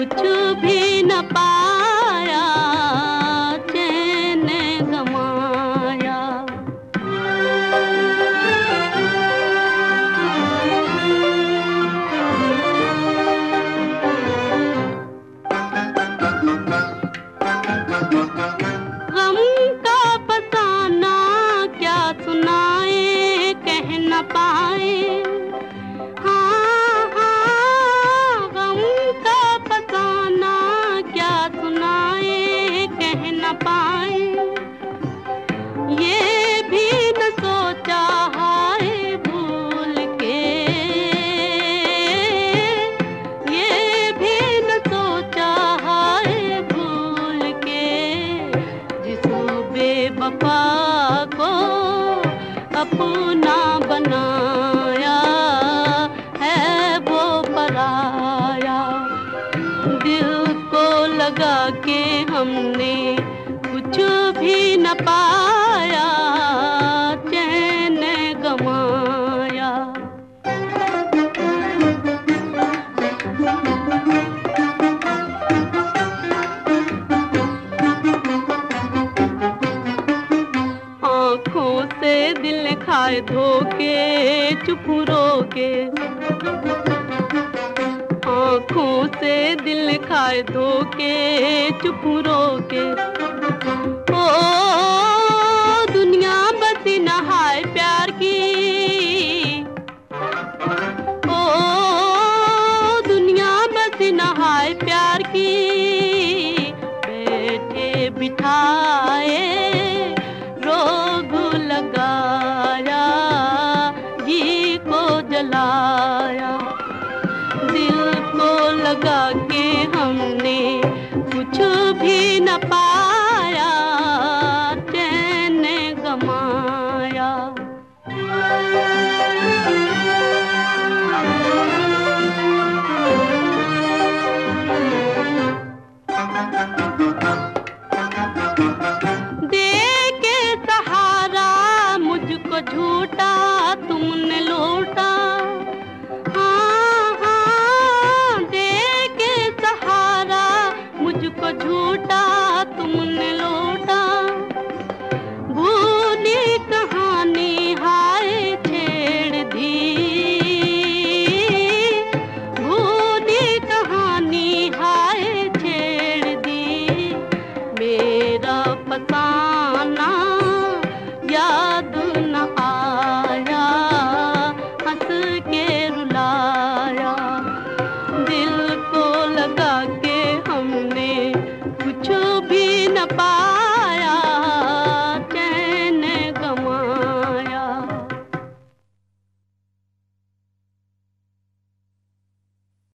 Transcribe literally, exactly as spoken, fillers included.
कुछ भी न पाया, चैन गमाया। गम का फसाना क्या सुनाए, कह न पाए। हाँ हाँ, गम का फसाना क्या सुनाए, कह न पाए। ये भी न सोचा हाय भूल के, ये भी न सोचा हाय भूल के, जिस बेवफा को अपना बनाया है वो पराया। दिल को लगा के हमने कुछ भी न पाया, चैन गमाया। आँखों से दिल खाए धोके, चुप रोके। आँखों से दिल खाए धोके, चुप रोके। ओ दुनिया बसी नहाए प्यार की, ओ दुनिया बसी नहाए प्यार की। बैठे बिठाए रोग लगाया, जी को जलाया। दिल को लगा के हमने कुछ भी न पाया, चैन गमाया। दे के सहारा मुझको झूठा तुमने लौटा। हाँ हाँ, दे के सहारा मुझको झूठा तुमने लौटा। भूली कहानी हाय छेड़ दी, भूली कहानी हाय छेड़ दी। मेरा फसाना याद न आया, हंस के रुलाया। दिल को लगा के हमने कुछ भी न पाया।